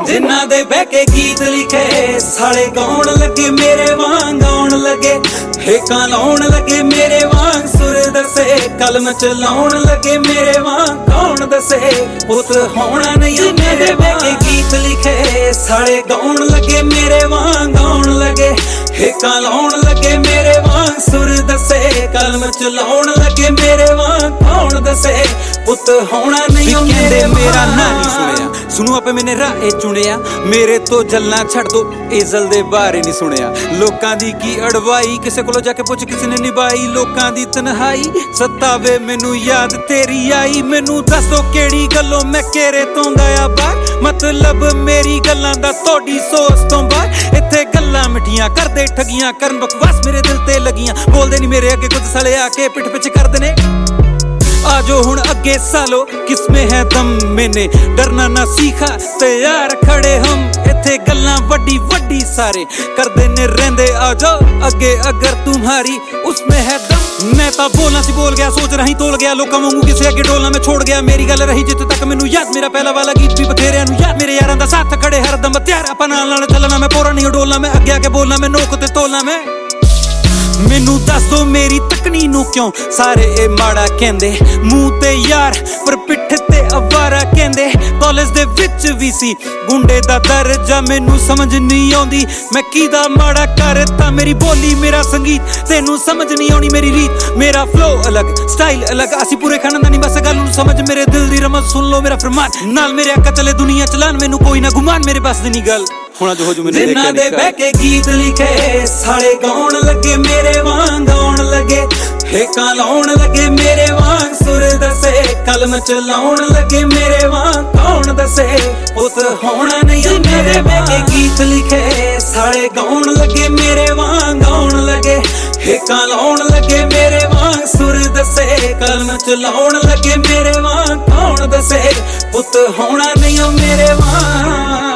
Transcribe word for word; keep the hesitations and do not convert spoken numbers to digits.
जिन्हां दे बह के गीत लिखे साले गाउण लगे मेरे वांग आउण लगे हेकां लाउण लगे मेरे वांग सुर दसे कलम चलाउण लगे मेरे वांग कौन दसे पुत होना नहीं मेरे बह के गीत लिखे साले गाउण लगे मेरे वांग आउण लगे हेकां लाउण लगे मेरे वांग सुर दसे कलम चलाउण लगे मेरे वांग कौन दसे पुत होना नहीं मेरे मेरा ना नहीं सुनिया सुनो आपे मैंने राह चुनिया मेरे तो जलना छड़ दो इज़ल दे बारे नहीं सुनिया लोकां दी की अड़वाई किसे कोलों जाके पुछ किसी ने निभाई लोकां दी तन्हाई सतावे मैनू याद तेरी आई मैनू दस दो केड़ी गल्लों मैं केरे तो गया बाहर मतलब मेरी गल्लां दा तोड़ी सोच तो बाहर इत्थे गल्लां मिठियां कर दे ठगियां करन बकवास मेरे दिल ते लगियां बोलदे नहीं मेरे अगे कुछ साले आके पिठ पिछ कर देने आजो हुण अगे सालो किसमें है दम मैंने डरना ना सीखा तैयार खड़े हम इत्थे गल्लां वड्डी वड्डी सारे करदे ने रहंदे आजो अगे अगर तुम्हारी उसमें है दम मैं तां बोलना सी बोल गया सोच रही तोल गया लोकां वांगू किसे अगे डोलना मैं छोड़ गया मेरी गल रही जित तक मैनू याद मेरा पहला वाला गीत भी बथेरियां नू याद मेरे यारां दा साथ खड़े हरदम त्यार अपना नाल नाल चलना मैं पूरा नहीं डोलना मैं अगे आके बोलना मैं नोक ते तोलना मैं मैनू दस दो मेरी तकनी नू क्यों सारे ए माड़ा कहंदे मूंह ते यार पर पिठ ते अवारा कहंदे कॉलेज दे विच भी सी गुंडे दा दर्जा मैनू समझ नहीं आउंदी मैं कीदा माड़ा करता मेरी बोली मेरा संगीत तेनू समझ नहीं आउणी मेरी रीत मेरा फ्लो अलग स्टाइल अलग असी पूरे खानदानी बस गल नू समझ मेरे दिल दी रमज सुन लो मेरा फरमान नाल मेरे आका चले दुनिया चलान मैनू कोई ना गुमान मेरे बस दी नहीं गल जिन्हां दे बह के गीत लिखे साले गाउण लगे मेरे वांग आउण लगे हेकां लाउण लगे मेरे वांग सुर दसे कलम चलाउण लगे मेरे वांग कौन दसे पुत होना नहीं मेरे बह के गीत लिखे साले गाउण लगे मेरे वांग आउण लगे हेकां लाउण लगे मेरे वांग सुर दसे कलम चलाउण लगे मेरे वांग कौन दसे पुत होना नहीं मेरे वांग